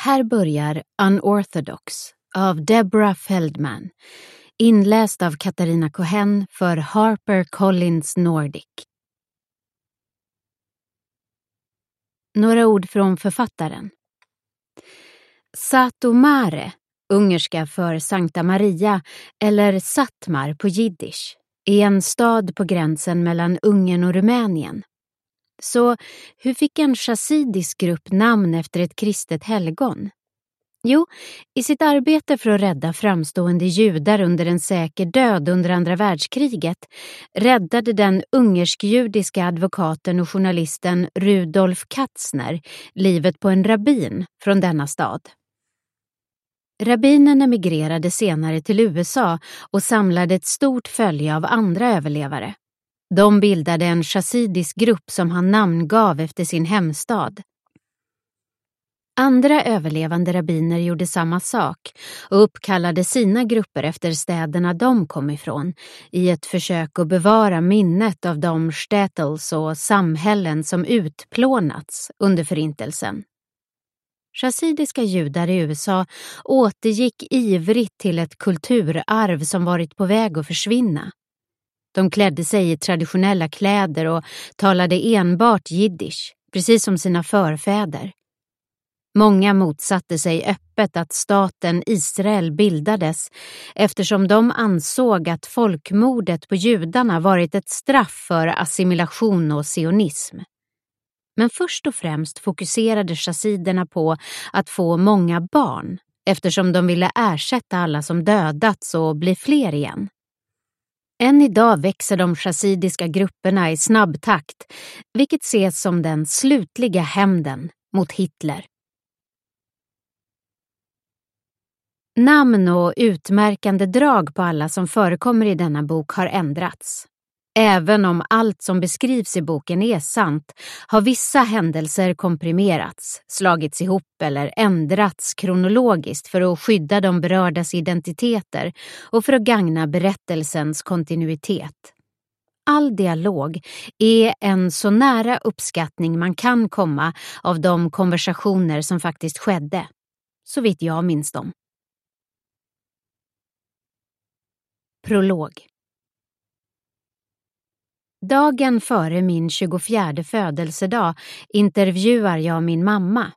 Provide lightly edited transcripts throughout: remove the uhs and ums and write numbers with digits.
Här börjar Unorthodox av Deborah Feldman, inläst av Katarina Cohen för Harper Collins Nordic. Några ord från författaren. Satu Mare, ungerska för Sankta Maria eller Satmar på jiddisch, är en stad på gränsen mellan Ungern och Rumänien. Så hur fick en chassidisk grupp namn efter ett kristet helgon? Jo, i sitt arbete för att rädda framstående judar under en säker död under andra världskriget räddade den ungersk-judiska advokaten och journalisten Rudolf Katzner livet på en rabbin från denna stad. Rabbinen emigrerade senare till USA och samlade ett stort följe av andra överlevare. De bildade en chassidisk grupp som han namngav efter sin hemstad. Andra överlevande rabbiner gjorde samma sak och uppkallade sina grupper efter städerna de kom ifrån i ett försök att bevara minnet av de stätels och samhällen som utplånats under förintelsen. Chassidiska judar i USA återgick ivrigt till ett kulturarv som varit på väg att försvinna. De klädde sig i traditionella kläder och talade enbart jiddisch, precis som sina förfäder. Många motsatte sig öppet att staten Israel bildades eftersom de ansåg att folkmordet på judarna varit ett straff för assimilation och sionism. Men först och främst fokuserade chassiderna på att få många barn eftersom de ville ersätta alla som dödats och bli fler igen. Än idag växer de chassidiska grupperna i snabb takt, vilket ses som den slutliga hämnden mot Hitler. Namn och utmärkande drag på alla som förekommer i denna bok har ändrats. Även om allt som beskrivs i boken är sant har vissa händelser komprimerats, slagits ihop eller ändrats kronologiskt för att skydda de berördas identiteter och för att gagna berättelsens kontinuitet. All dialog är en så nära uppskattning man kan komma av de konversationer som faktiskt skedde, så vitt jag minns dem. Prolog. Dagen före min 24:e födelsedag intervjuar jag min mamma.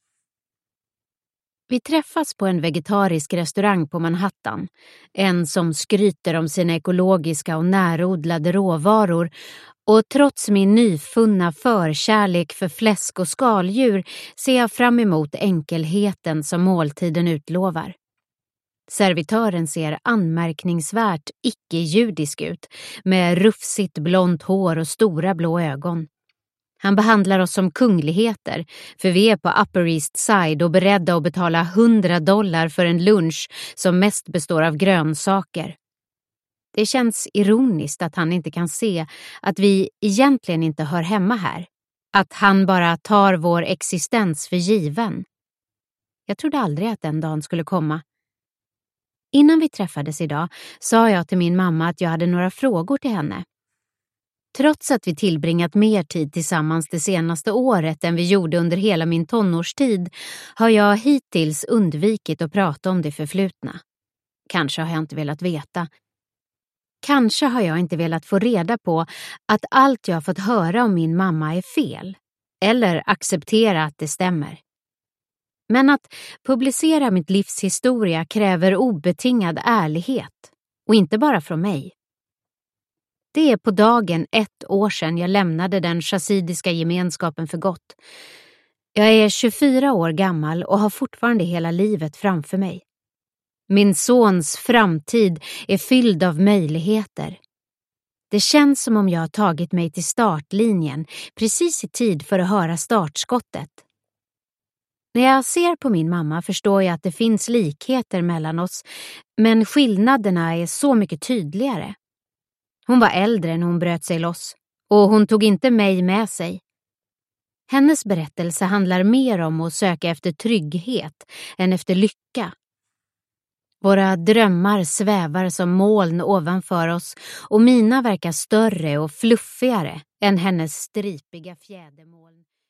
Vi träffas på en vegetarisk restaurang på Manhattan, en som skryter om sina ekologiska och närodlade råvaror, och trots min nyfunna förkärlek för fläsk och skaldjur ser jag fram emot enkelheten som måltiden utlovar. Servitören ser anmärkningsvärt icke-judisk ut, med rufsigt blont hår och stora blå ögon. Han behandlar oss som kungligheter, för vi är på Upper East Side och beredda att betala $100 för en lunch som mest består av grönsaker. Det känns ironiskt att han inte kan se att vi egentligen inte hör hemma här. Att han bara tar vår existens för given. Jag trodde aldrig att den dagen skulle komma. Innan vi träffades idag sa jag till min mamma att jag hade några frågor till henne. Trots att vi tillbringat mer tid tillsammans det senaste året än vi gjorde under hela min tonårstid har jag hittills undvikit att prata om det förflutna. Kanske har jag inte velat veta. Kanske har jag inte velat få reda på att allt jag fått höra om min mamma är fel. Eller acceptera att det stämmer. Men att publicera mitt livs historia kräver obetingad ärlighet. Och inte bara från mig. Det är på dagen 1 år sedan jag lämnade den chassidiska gemenskapen för gott. Jag är 24 år gammal och har fortfarande hela livet framför mig. Min sons framtid är fylld av möjligheter. Det känns som om jag har tagit mig till startlinjen precis i tid för att höra startskottet. När jag ser på min mamma förstår jag att det finns likheter mellan oss, men skillnaderna är så mycket tydligare. Hon var äldre när hon bröt sig loss och hon tog inte mig med sig. Hennes berättelse handlar mer om att söka efter trygghet än efter lycka. Våra drömmar svävar som moln ovanför oss och mina verkar större och fluffigare än hennes stripiga fjädermoln.